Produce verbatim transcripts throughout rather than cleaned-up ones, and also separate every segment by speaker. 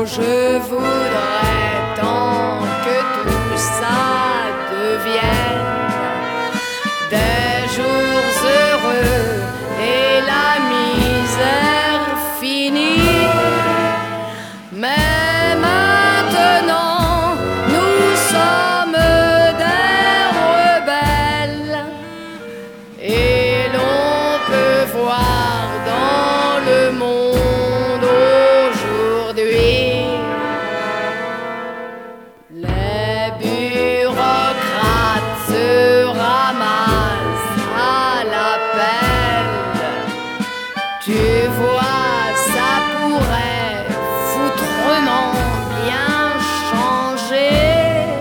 Speaker 1: je voudrais tant que tout ça devienne des jours heureux et la misère finie. Mais maintenant nous sommes des rebelles et l'on peut voir dans le monde aujourd'hui les bureaucrates se ramassent à l'appel. Tu vois, ça pourrait foutrement bien changer.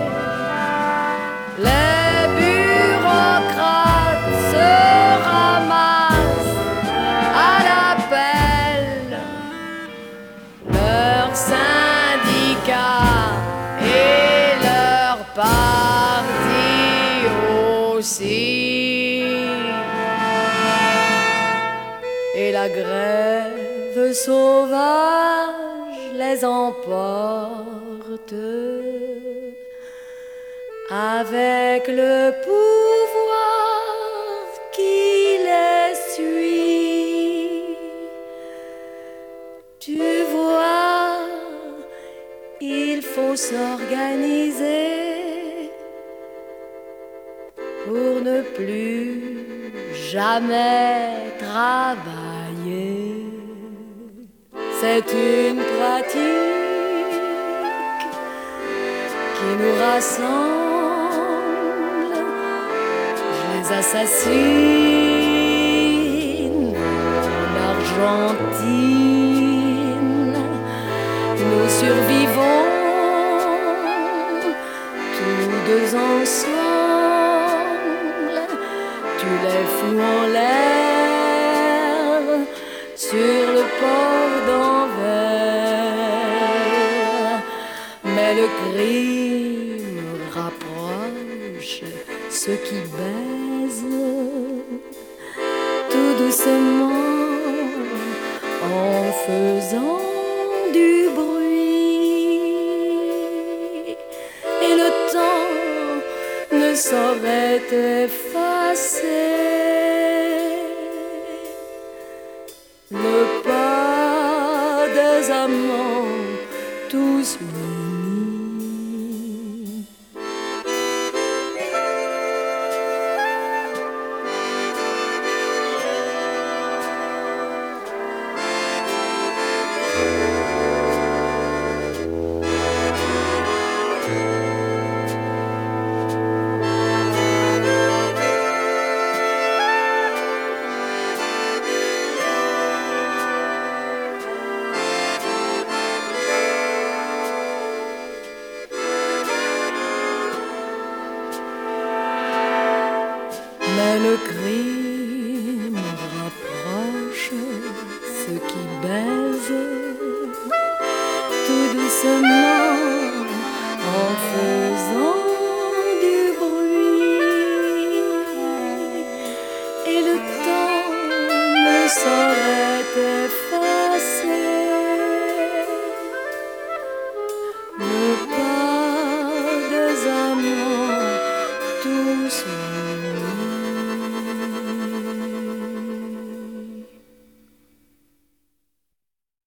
Speaker 1: Les bureaucrates se ramassent à l'appel. Leurs syndicats et leur parti aussi. Et la grève sauvage les emporte avec le pouvoir qui les suit. Tu vois, il faut s'organiser pour ne plus jamais travailler. C'est une pratique qui nous rassemble. Je les assassine en Argentine. Nous survivons tous deux ensemble. Tu les fous en l'air sur le port d'Anvers. Mais le crime rapproche ceux qui baisent tout doucement en faisant du bruit. Et le temps ne saurait effacer le pas des amants tous unis. Mais le crime rapproche ceux qui baisent tout doucement